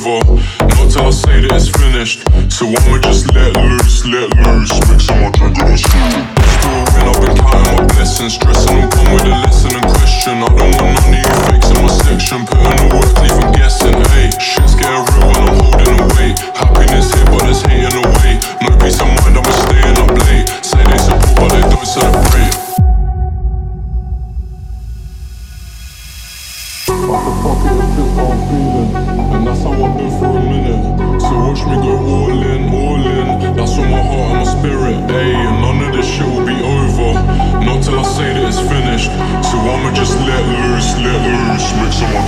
over. Not till I say that it's finished. So I'ma just let loose. Mix some more drink and spirit. Still when I've been counting my blessings, stressing them come with a lesson and question. I don't want none of you fakes in my section, putting the work, leaving guessing. Hey, shit's getting real when I'm holding away. Happiness here, but there's hate in the way. No peace of mind, I'ma staying up late. Say they support, but they don't celebrate. Off the pocket, it's just how I'm feeling, and that's how I've been for a minute. So watch me go all in. That's on my heart and my spirit, ayy. And none of this shit will be over, not till I say that it's finished. So I'ma just let loose, mix some more